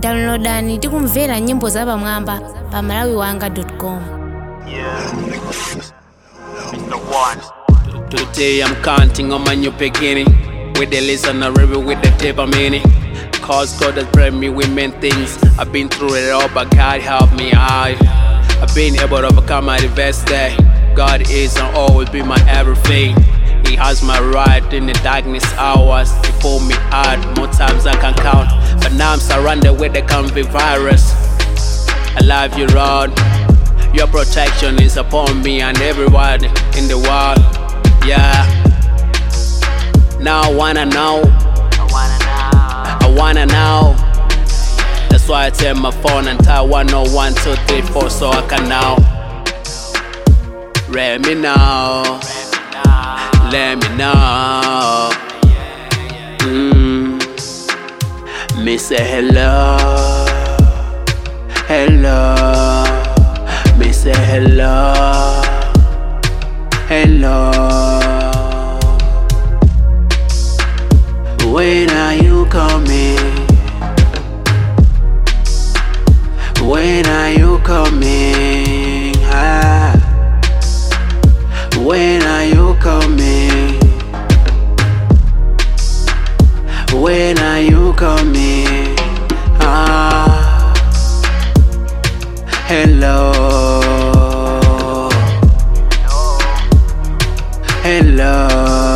Downloadani tikumvera nyimbo za pamwamba pa malawiwanga.com. Today I'm counting on my new beginning, with the listener river with the tape I'm in it. Cause God has brought me with many things. I've been through it all, but God helped me out. I've been able to overcome my adversity. God is and always be my everything. He has my right in the darkness hours. He pulled me out more times I can count. But now I'm surrounded with the COVID virus. I love you, Lord. Your protection is upon me and everyone in the world. Yeah. Now I wanna know. I wanna know. That's why I take my phone and type 101, 2, 3, 4 so I can know. Let me know. Let me know. Me say hello. Hello. Me say hello. Hello. When are you coming? When are you coming? Ah. When are you coming? When are you coming? Ah. Hello. Hello.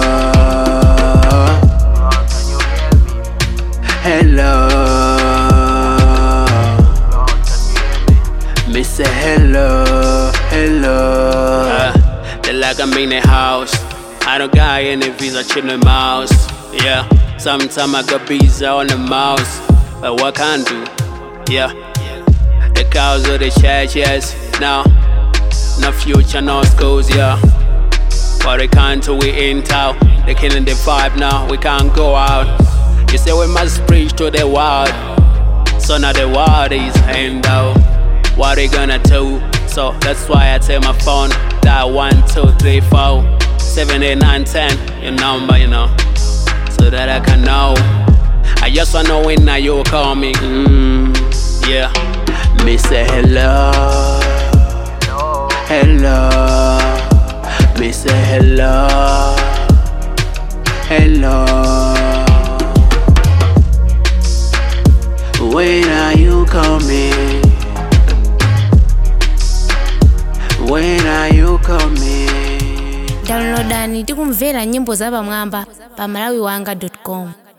Hello. Me say hello. Hello. Like I'm in the house. I don't got any visa, chillin' mouse. Yeah, sometimes I got busy on the mouse. But what can I do? Yeah, the cows or the churches. No, no future, no schools, yeah. But we can't do we ain't out. They killing the vibe now, we can't go out. You say we must preach to the world. So now the world is end out. What they gonna do? So that's why I take my phone, dial 1, 2, 3, 4, 7, 8, 9, 10, your number, you know, so that I can know. I just wanna know when now you call me. Yeah. Me say hello. Hello. Me say hello. Hello. When are you coming? When are you coming? Downloadani tikumvera nyimbo za pamwamba pa malawiwanga.com.